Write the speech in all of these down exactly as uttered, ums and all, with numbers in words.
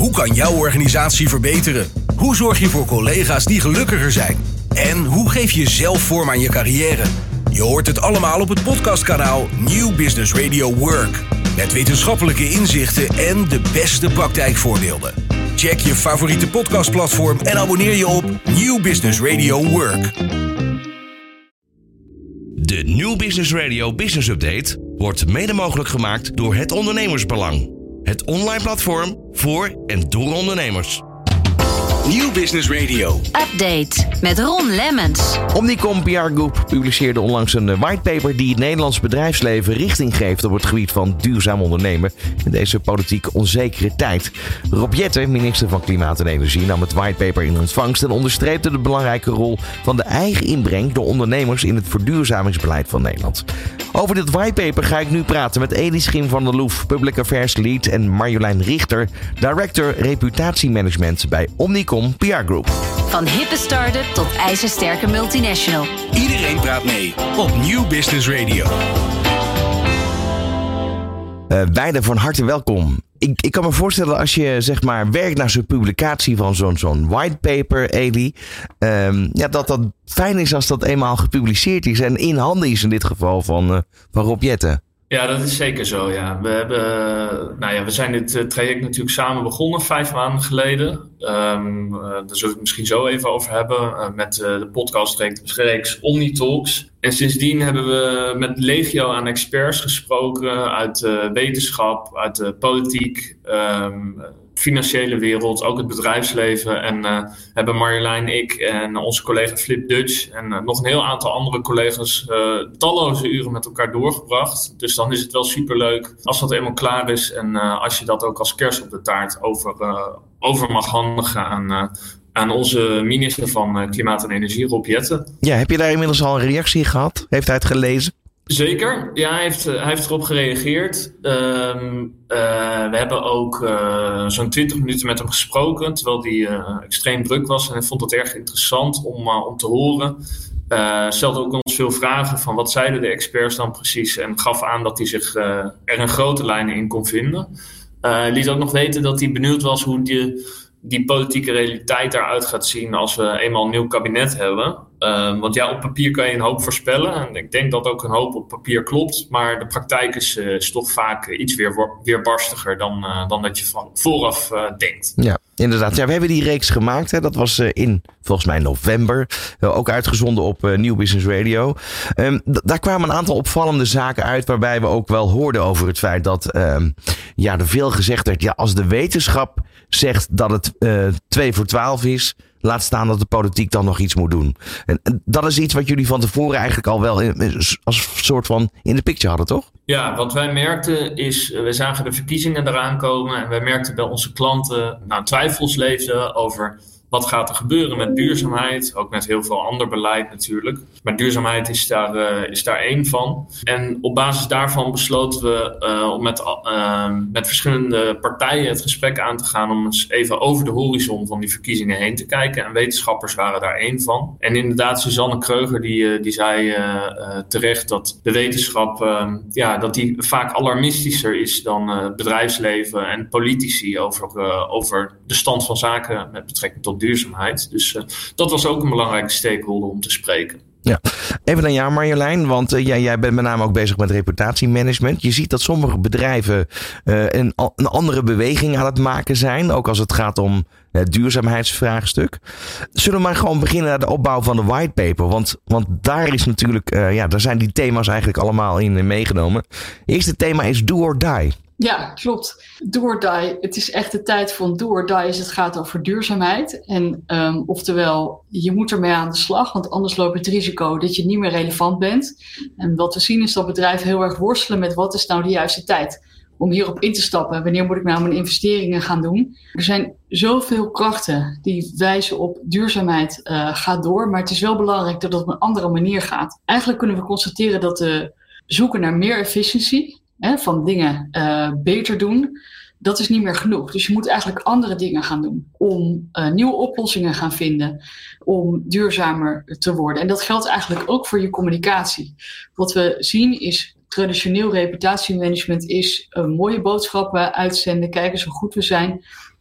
Hoe kan jouw organisatie verbeteren? Hoe zorg je voor collega's die gelukkiger zijn? En hoe geef je zelf vorm aan je carrière? Je hoort het allemaal op het podcastkanaal New Business Radio Work. Met wetenschappelijke inzichten en de beste praktijkvoorbeelden. Check je favoriete podcastplatform en abonneer je op New Business Radio Work. De New Business Radio Business Update wordt mede mogelijk gemaakt door Het Ondernemersbelang. Het online platform voor en door ondernemers. New Business Radio Update met Ron Lemmens. Omnicom P R Group publiceerde onlangs een whitepaper die het Nederlands bedrijfsleven richting geeft op het gebied van duurzaam ondernemen in deze politiek onzekere tijd. Rob Jetten, minister van Klimaat en Energie, nam het whitepaper in ontvangst en onderstreepte de belangrijke rol van de eigen inbreng door ondernemers in het verduurzamingsbeleid van Nederland. Over dit whitepaper ga ik nu praten met Elie Schim van der Loef, Public Affairs Lead, en Marjolein Richter, Director Reputatiemanagement bij Omnicom P R Group. Van hippe start-up tot ijzersterke multinational. Iedereen praat mee op New Business Radio. Uh, beiden van harte welkom. Ik, ik kan me voorstellen als je zeg maar werkt naar zo'n publicatie van zo'n, zo'n whitepaper, Elie, um, ja, dat dat fijn is als dat eenmaal gepubliceerd is en in handen is in dit geval van, uh, van Rob Jetten. Ja, dat is zeker zo. Ja. We, hebben, nou ja, we zijn dit uh, traject natuurlijk samen begonnen, vijf maanden geleden. Um, uh, daar zullen we het misschien zo even over hebben, uh, met uh, de podcastreeks OmniTalks. En sindsdien hebben we met legio aan experts gesproken uit de wetenschap, uit de politiek, um, financiële wereld, ook het bedrijfsleven. En uh, hebben Marjolein, ik en onze collega Flip Dutch en uh, nog een heel aantal andere collega's uh, talloze uren met elkaar doorgebracht. Dus dan is het wel superleuk als dat eenmaal klaar is en uh, als je dat ook als kers op de taart over, uh, over mag handigen aan, uh, aan onze minister van uh, Klimaat en Energie, Rob Jetten. Ja, heb je daar inmiddels al een reactie gehad? Heeft hij het gelezen? Zeker, ja, hij heeft, hij heeft erop gereageerd. Um, uh, we hebben ook uh, zo'n twintig minuten met hem gesproken, terwijl hij uh, extreem druk was. En hij vond het erg interessant om, uh, om te horen. Uh, stelde ook ons veel vragen van wat zeiden de experts dan precies. En gaf aan dat hij zich uh, er in grote lijnen in kon vinden. Uh, hij liet ook nog weten dat hij benieuwd was hoe die, die politieke realiteit eruit gaat zien als we eenmaal een nieuw kabinet hebben. Uh, want ja, op papier kan je een hoop voorspellen. En ik denk dat ook een hoop op papier klopt. Maar de praktijk is, uh, is toch vaak uh, iets weer, weerbarstiger dan, uh, dan dat je van vooraf uh, denkt. Ja, inderdaad. Ja, we hebben die reeks gemaakt. Hè. Dat was uh, in, volgens mij, november. Uh, ook uitgezonden op uh, New Business Radio. Um, d- daar kwamen een aantal opvallende zaken uit, waarbij we ook wel hoorden over het feit dat um, ja, er veel gezegd werd. Ja, als de wetenschap zegt dat het uh, twee voor twaalf is, laat staan dat de politiek dan nog iets moet doen. En, en dat is iets wat jullie van tevoren eigenlijk al wel in, als soort van in de picture hadden, toch? Ja, wat wij merkten is, we zagen de verkiezingen eraan komen en wij merkten bij onze klanten nou, twijfels leefden over wat gaat er gebeuren met duurzaamheid, ook met heel veel ander beleid natuurlijk. Maar duurzaamheid is daar, uh, is daar één van. En op basis daarvan besloten we uh, om met, uh, met verschillende partijen het gesprek aan te gaan om eens even over de horizon van die verkiezingen heen te kijken. En wetenschappers waren daar één van. En inderdaad, Suzanne Kreuger die, die zei uh, uh, terecht dat de wetenschap uh, ja, dat die vaak alarmistischer is dan uh, bedrijfsleven en politici over, uh, over de stand van zaken met betrekking tot duurzaamheid. Dus uh, dat was ook een belangrijke stakeholder om te spreken. Ja, even naar jou Marjolein, want uh, jij, jij bent met name ook bezig met reputatiemanagement. Je ziet dat sommige bedrijven uh, een, een andere beweging aan het maken zijn, ook als het gaat om het duurzaamheidsvraagstuk. Zullen we maar gewoon beginnen naar de opbouw van de whitepaper, want, want daar is natuurlijk, uh, ja, daar zijn die thema's eigenlijk allemaal in uh, meegenomen. Het eerste thema is do or die. Ja, klopt. Do or die. Het is echt de tijd van do or die als het gaat over duurzaamheid. En um, oftewel, je moet ermee aan de slag, want anders loop je het risico dat je niet meer relevant bent. En wat we zien is dat bedrijven heel erg worstelen met wat is nou de juiste tijd om hierop in te stappen. Wanneer moet ik nou mijn investeringen gaan doen? Er zijn zoveel krachten die wijzen op duurzaamheid uh, gaat door, maar het is wel belangrijk dat het op een andere manier gaat. Eigenlijk kunnen we constateren dat de zoeken naar meer efficiëntie, Hè, van dingen uh, beter doen, dat is niet meer genoeg. Dus je moet eigenlijk andere dingen gaan doen om uh, nieuwe oplossingen gaan vinden, om duurzamer te worden. En dat geldt eigenlijk ook voor je communicatie. Wat we zien is traditioneel reputatiemanagement is uh, mooie boodschappen uitzenden, kijken eens hoe goed we zijn.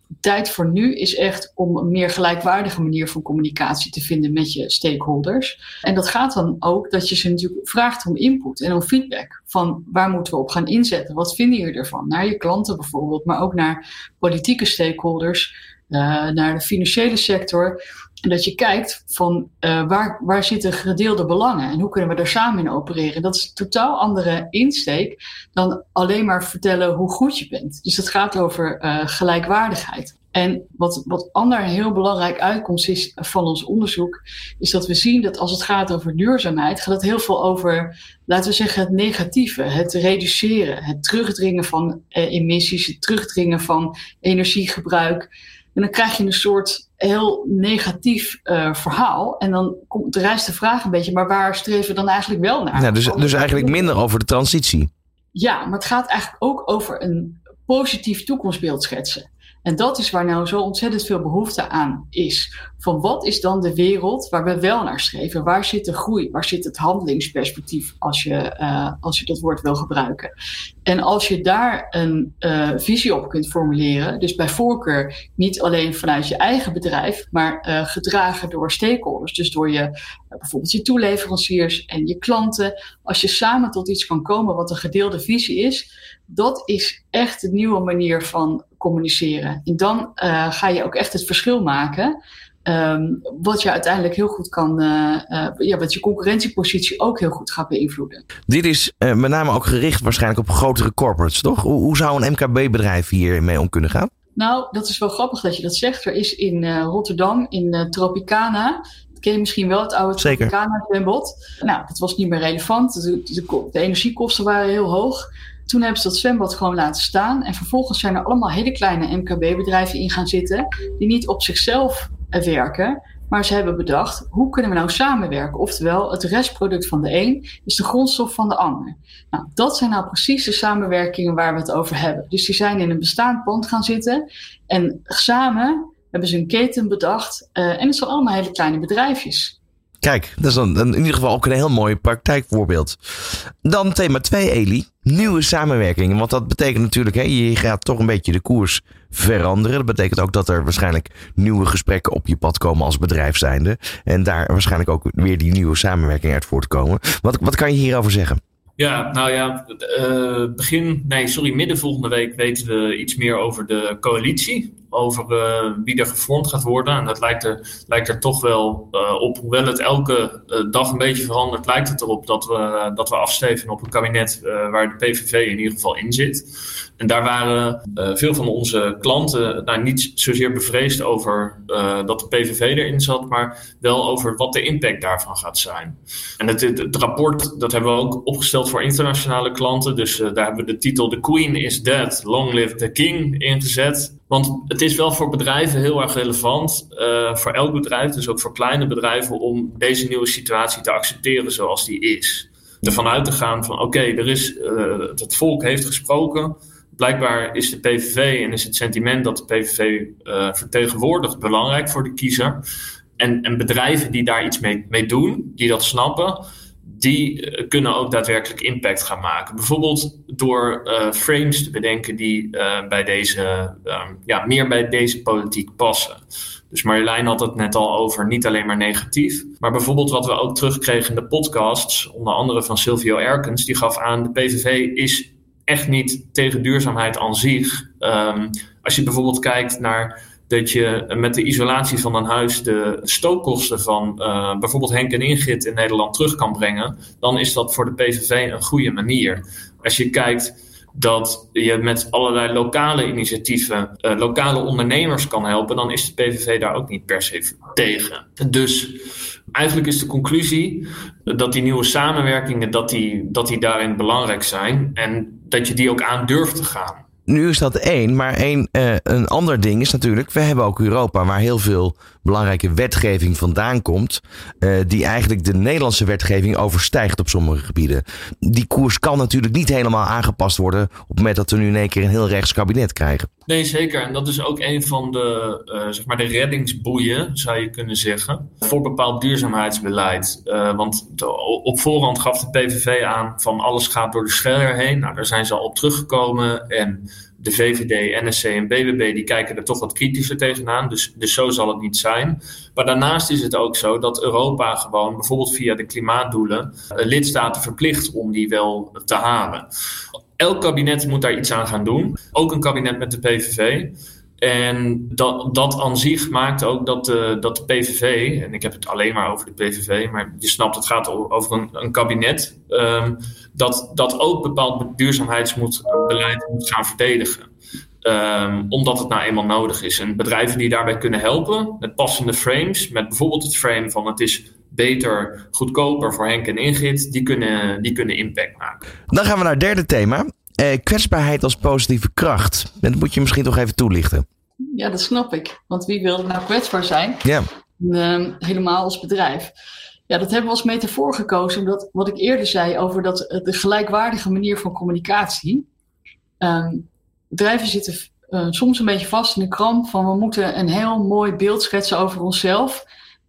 De tijd voor nu is echt om een meer gelijkwaardige manier van communicatie te vinden met je stakeholders. En dat gaat dan ook dat je ze natuurlijk vraagt om input en om feedback. Van waar moeten we op gaan inzetten? Wat vinden jullie ervan? Naar je klanten bijvoorbeeld, maar ook naar politieke stakeholders, uh, naar de financiële sector. En dat je kijkt van uh, waar, waar zitten gedeelde belangen en hoe kunnen we daar samen in opereren. Dat is een totaal andere insteek dan alleen maar vertellen hoe goed je bent. Dus het gaat over uh, gelijkwaardigheid. En wat, wat ander heel belangrijk uitkomst is van ons onderzoek, is dat we zien dat als het gaat over duurzaamheid, gaat het heel veel over, laten we zeggen, het negatieve, het reduceren, het terugdringen van uh, emissies, het terugdringen van energiegebruik. En dan krijg je een soort heel negatief uh, verhaal. En dan komt, rijst de vraag een beetje, maar waar streven we dan eigenlijk wel naar? Ja, dus, dus eigenlijk minder over de transitie. Ja, maar het gaat eigenlijk ook over een positief toekomstbeeld schetsen. En dat is waar nou zo ontzettend veel behoefte aan is. Van wat is dan de wereld waar we wel naar streven? Waar zit de groei? Waar zit het handelingsperspectief als je, uh, als je dat woord wil gebruiken? En als je daar een uh, visie op kunt formuleren, dus bij voorkeur niet alleen vanuit je eigen bedrijf, maar uh, gedragen door stakeholders, dus door je, uh, bijvoorbeeld je toeleveranciers en je klanten. Als je samen tot iets kan komen wat een gedeelde visie is, dat is echt de nieuwe manier van communiceren. En dan uh, ga je ook echt het verschil maken. Um, wat je uiteindelijk heel goed kan, uh, uh, ja, wat je concurrentiepositie ook heel goed gaat beïnvloeden. Dit is uh, met name ook gericht waarschijnlijk op grotere corporates, toch? Hoe, hoe zou een M K B-bedrijf hiermee om kunnen gaan? Nou, dat is wel grappig dat je dat zegt. Er is in uh, Rotterdam, in uh, Tropicana, dat ken je misschien wel, het oude Zeker. Tropicana zwembad. Nou, dat was niet meer relevant. De, de, de energiekosten waren heel hoog. Toen hebben ze dat zwembad gewoon laten staan. En vervolgens zijn er allemaal hele kleine M K B-bedrijven in gaan zitten, die niet op zichzelf werken, maar ze hebben bedacht, hoe kunnen we nou samenwerken? Oftewel, het restproduct van de een is de grondstof van de ander. Nou, dat zijn nou precies de samenwerkingen waar we het over hebben. Dus die zijn in een bestaand pand gaan zitten en samen hebben ze een keten bedacht. Uh, en het zijn allemaal hele kleine bedrijfjes. Kijk, dat is dan in ieder geval ook een heel mooi praktijkvoorbeeld. Dan thema twee, Elie. Nieuwe samenwerkingen. Want dat betekent natuurlijk, hè, je gaat toch een beetje de koers veranderen. Dat betekent ook dat er waarschijnlijk nieuwe gesprekken op je pad komen als bedrijf zijnde. En daar waarschijnlijk ook weer die nieuwe samenwerking uit voortkomen. Wat, wat kan je hierover zeggen? Ja, nou ja, uh, begin, nee, sorry, midden volgende week weten we iets meer over de coalitie. Over uh, wie er gevormd gaat worden. En dat lijkt er, lijkt er toch wel uh, op, hoewel het elke uh, dag een beetje verandert, lijkt het erop dat we, uh, dat we afsteven op een kabinet uh, waar de P V V in ieder geval in zit. En daar waren uh, veel van onze klanten nou, niet zozeer bevreesd over uh, dat de P V V erin zat, maar wel over wat de impact daarvan gaat zijn. En het, het, het rapport, dat hebben we ook opgesteld voor internationale klanten. Dus uh, daar hebben we de titel The Queen is Dead, Long Live the King ingezet. Want het is wel voor bedrijven heel erg relevant, uh, voor elk bedrijf, dus ook voor kleine bedrijven, om deze nieuwe situatie te accepteren zoals die is. Ervan uit te gaan van oké, okay, er is uh, het volk heeft gesproken. Blijkbaar is de P V V en is het sentiment dat de P V V uh, vertegenwoordigt belangrijk voor de kiezer. En, en bedrijven die daar iets mee, mee doen, die dat snappen, die uh, kunnen ook daadwerkelijk impact gaan maken. Bijvoorbeeld door uh, frames te bedenken die uh, bij deze, uh, ja, meer bij deze politiek passen. Dus Marjolein had het net al over niet alleen maar negatief. Maar bijvoorbeeld wat we ook terugkregen in de podcasts, onder andere van Silvio Erkens, die gaf aan, de P V V is echt niet tegen duurzaamheid aan zich. Um, als je bijvoorbeeld kijkt naar dat je met de isolatie van een huis de stookkosten van uh, bijvoorbeeld Henk en Ingrid in Nederland terug kan brengen, dan is dat voor de P V V een goede manier. Als je kijkt dat je met allerlei lokale initiatieven uh, lokale ondernemers kan helpen, dan is de P V V daar ook niet per se tegen. Dus eigenlijk is de conclusie dat die nieuwe samenwerkingen, dat die, dat die daarin belangrijk zijn en dat je die ook aan durft te gaan. Nu is dat één, maar één, uh, een ander ding is natuurlijk, we hebben ook Europa waar heel veel belangrijke wetgeving vandaan komt, uh, die eigenlijk de Nederlandse wetgeving overstijgt op sommige gebieden. Die koers kan natuurlijk niet helemaal aangepast worden op het moment dat we nu in één keer een heel rechts kabinet krijgen. Nee, zeker. En dat is ook een van de, uh, zeg maar de reddingsboeien, zou je kunnen zeggen, voor bepaald duurzaamheidsbeleid. Uh, want de, op voorhand gaf de P V V aan van alles gaat door de scheller heen. Nou, daar zijn ze al op teruggekomen. En de V V D, N S C en B B B die kijken er toch wat kritischer tegenaan. Dus, dus zo zal het niet zijn. Maar daarnaast is het ook zo dat Europa gewoon bijvoorbeeld via de klimaatdoelen uh, lidstaten verplicht om die wel te halen. Elk kabinet moet daar iets aan gaan doen. Ook een kabinet met de P V V. En dat, dat aan zich maakt ook dat de, dat de P V V... en ik heb het alleen maar over de P V V... maar je snapt, het gaat over een, een kabinet... Um, dat, dat ook bepaald duurzaamheidsbeleid moet gaan verdedigen. Um, omdat het nou eenmaal nodig is. En bedrijven die daarbij kunnen helpen... met passende frames... met bijvoorbeeld het frame van het is beter, goedkoper voor Henk en Ingrid... die kunnen, die kunnen impact maken. Dan gaan we naar het derde thema... Eh, kwetsbaarheid als positieve kracht. Dat moet je misschien toch even toelichten. Ja, dat snap ik. Want wie wil nou kwetsbaar zijn? Ja. Uh, helemaal als bedrijf. Ja, dat hebben we als metafoor gekozen. Omdat wat ik eerder zei over dat, de gelijkwaardige manier van communicatie. Uh, bedrijven zitten uh, soms een beetje vast in de kramp van we moeten een heel mooi beeld schetsen over onszelf.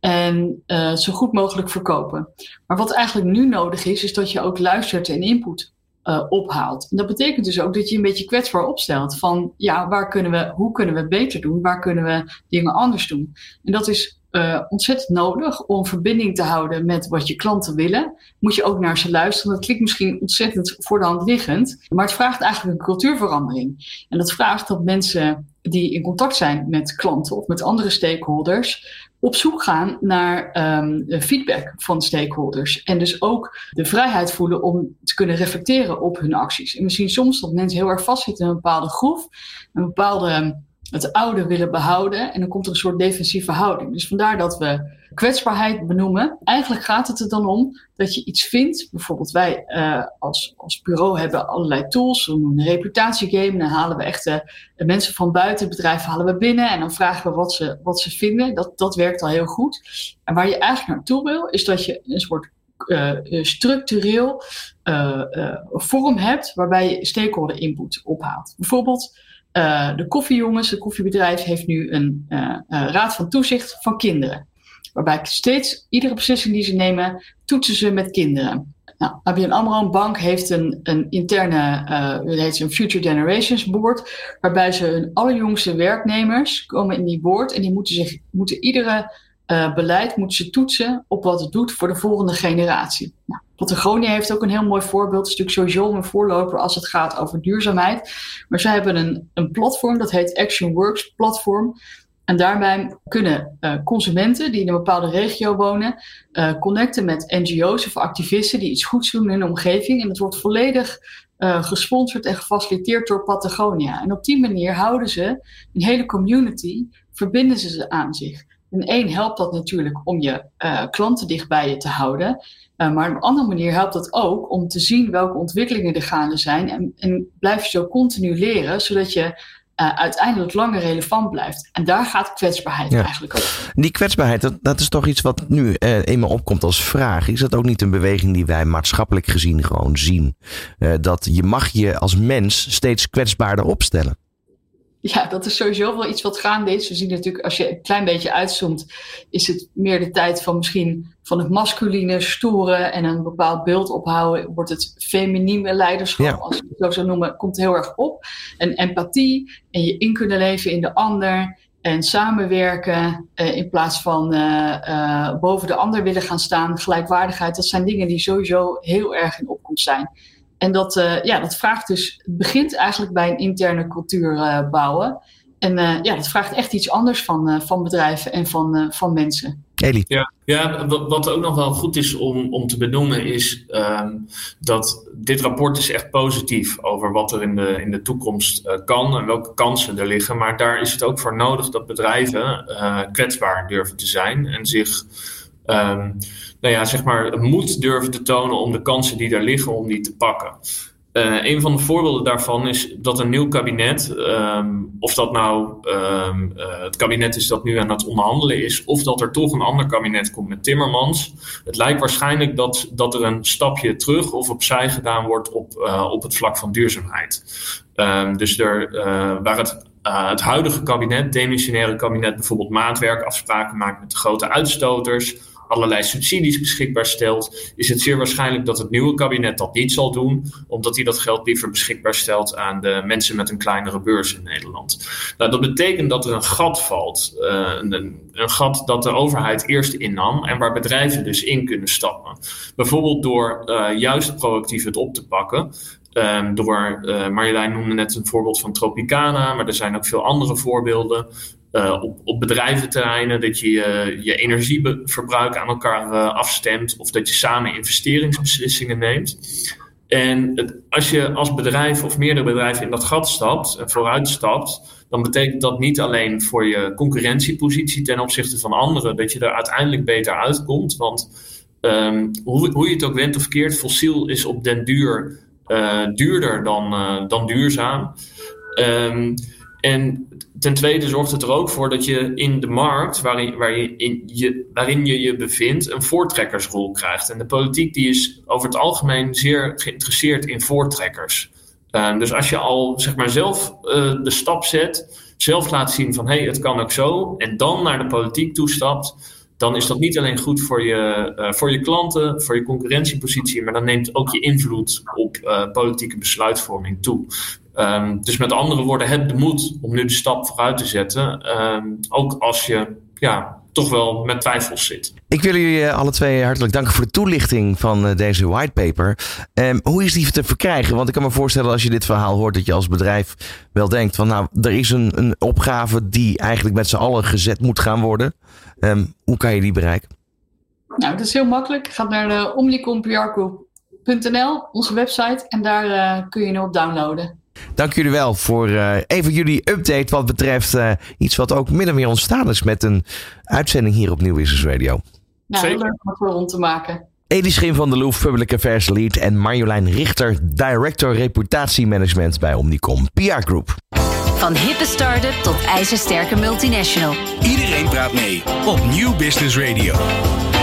En uh, zo goed mogelijk verkopen. Maar wat eigenlijk nu nodig is, is dat je ook luistert en input Uh, ophaalt. En dat betekent dus ook dat je een beetje kwetsbaar opstelt van ja, waar kunnen we, hoe kunnen we het beter doen? Waar kunnen we dingen anders doen? En dat is uh, ontzettend nodig om verbinding te houden met wat je klanten willen. Moet je ook naar ze luisteren. Dat klinkt misschien ontzettend voor de hand liggend, maar het vraagt eigenlijk een cultuurverandering. En dat vraagt dat mensen die in contact zijn met klanten of met andere stakeholders op zoek gaan naar um, feedback van stakeholders. En dus ook de vrijheid voelen om te kunnen reflecteren op hun acties. En we zien soms dat mensen heel erg vastzitten in een bepaalde groef. Een bepaalde, het oude willen behouden. En dan komt er een soort defensieve houding. Dus vandaar dat we kwetsbaarheid benoemen. Eigenlijk gaat het er dan om dat je iets vindt. Bijvoorbeeld wij uh, als, als bureau hebben allerlei tools. We doen een reputatiegame. Dan halen we echt uh, mensen van buiten het bedrijf halen we binnen. En dan vragen we wat ze, wat ze vinden. Dat, dat werkt al heel goed. En waar je eigenlijk naartoe wil, is dat je een soort uh, structureel uh, uh, vorm hebt waarbij je stakeholder input ophaalt. Bijvoorbeeld uh, de koffiejongens, het koffiebedrijf heeft nu een uh, uh, raad van toezicht van kinderen. Waarbij steeds, iedere beslissing die ze nemen, toetsen ze met kinderen. Nou, A B N AMRO Bank heeft een, een interne, uh, dat heet een Future Generations Board, waarbij ze hun allerjongste werknemers komen in die board en die moeten zich, moeten iedere uh, beleid moeten ze toetsen op wat het doet voor de volgende generatie. Nou, Patagonia heeft ook een heel mooi voorbeeld. Het is natuurlijk sowieso een voorloper als het gaat over duurzaamheid. Maar zij hebben een, een platform, dat heet Action Works platform. En daarbij kunnen uh, consumenten die in een bepaalde regio wonen uh, connecten met N G O's of activisten die iets goeds doen in hun omgeving. En dat wordt volledig uh, gesponsord en gefaciliteerd door Patagonia. En op die manier houden ze een hele community, verbinden ze ze aan zich. En één helpt dat natuurlijk om je uh, klanten dicht bij je te houden. Uh, maar op een andere manier helpt dat ook om te zien welke ontwikkelingen er gaande zijn. En, en blijf je zo continu leren, zodat je Uh, uiteindelijk langer relevant blijft. En daar gaat kwetsbaarheid ja. eigenlijk over. Die kwetsbaarheid, dat, dat is toch iets wat nu uh, eenmaal opkomt als vraag. Is dat ook niet een beweging die wij maatschappelijk gezien gewoon zien? Uh, dat je mag je als mens steeds kwetsbaarder opstellen. Ja, dat is sowieso wel iets wat gaande is. We zien natuurlijk, als je een klein beetje uitzoomt, is het meer de tijd van misschien van het masculine, stoere en een bepaald beeld ophouden. Wordt het feminine leiderschap, ja. als we het zo zou noemen, komt heel erg op. En empathie en je in kunnen leven in de ander en samenwerken uh, in plaats van uh, uh, boven de ander willen gaan staan. Gelijkwaardigheid, dat zijn dingen die sowieso heel erg in opkomst zijn. En dat, uh, ja, dat vraagt dus, het begint eigenlijk bij een interne cultuur uh, bouwen. En uh, ja, dat vraagt echt iets anders van, uh, van bedrijven en van, uh, van mensen. Eli. Ja, ja, wat ook nog wel goed is om, om te benoemen is um, dat dit rapport is echt positief over wat er in de, in de toekomst uh, kan en welke kansen er liggen. Maar daar is het ook voor nodig dat bedrijven uh, kwetsbaar durven te zijn en zich Um, nou ja, zeg maar, moed durven te tonen om de kansen die er liggen, om die te pakken. Uh, een van de voorbeelden daarvan is dat een nieuw kabinet, um, of dat nou um, uh, het kabinet is dat nu aan het onderhandelen is, of dat er toch een ander kabinet komt met Timmermans. Het lijkt waarschijnlijk dat, dat er een stapje terug of opzij gedaan wordt op, uh, op het vlak van duurzaamheid. Um, dus er, uh, waar het uh, het huidige kabinet, demissionaire kabinet, bijvoorbeeld maatwerkafspraken maakt met de grote uitstoters, allerlei subsidies beschikbaar stelt, is het zeer waarschijnlijk dat het nieuwe kabinet dat niet zal doen, omdat hij dat geld liever beschikbaar stelt aan de mensen met een kleinere beurs in Nederland. Nou, dat betekent dat er een gat valt. Uh, een, een gat dat de overheid eerst innam en waar bedrijven dus in kunnen stappen. Bijvoorbeeld door uh, juist proactief het op te pakken. Um, door, uh, Marjolein noemde net een voorbeeld van Tropicana, maar er zijn ook veel andere voorbeelden. Uh, op, op bedrijventerreinen, dat je uh, je energieverbruik aan elkaar uh, afstemt of dat je samen investeringsbeslissingen neemt. En het, als je als bedrijf of meerdere bedrijven in dat gat stapt en vooruit stapt, dan betekent dat niet alleen voor je concurrentiepositie ten opzichte van anderen, dat je er uiteindelijk beter uitkomt. Want um, hoe, hoe je het ook went of keert, fossiel is op den duur uh, duurder dan, uh, dan duurzaam. Um, En ten tweede zorgt het er ook voor dat je in de markt waarin, waar je in je, waarin je je bevindt een voortrekkersrol krijgt. En de politiek die is over het algemeen zeer geïnteresseerd in voortrekkers. Uh, dus als je al zeg maar zelf uh, de stap zet, zelf laat zien van hé, hey, het kan ook zo, en dan naar de politiek toestapt, dan is dat niet alleen goed voor je, uh, voor je klanten, voor je concurrentiepositie, maar dan neemt ook je invloed op uh, politieke besluitvorming toe. Um, dus met andere woorden, heb de moed om nu de stap vooruit te zetten. Um, ook als je ja, toch wel met twijfels zit. Ik wil jullie alle twee hartelijk danken voor de toelichting van uh, deze whitepaper. Um, hoe is die te verkrijgen? Want ik kan me voorstellen als je dit verhaal hoort dat je als bedrijf wel denkt van nou, er is een, een opgave die eigenlijk met z'n allen gezet moet gaan worden. Um, hoe kan je die bereiken? Nou, dat is heel makkelijk. Ga naar uh, omnicom p r group punt n l, onze website, en daar uh, kun je hem op downloaden. Dank jullie wel voor uh, even jullie update wat betreft uh, iets wat ook min of meer ontstaan is met een uitzending hier op Nieuw Business Radio. Nou, heel leuk om het voor rond te maken. Elie Schim van der Loef, Public Affairs Lead, en Marjolein Richter, Director Reputatiemanagement bij Omnicom P R Group. Van hippe start-up tot ijzersterke multinational. Iedereen praat mee op Nieuw Business Radio.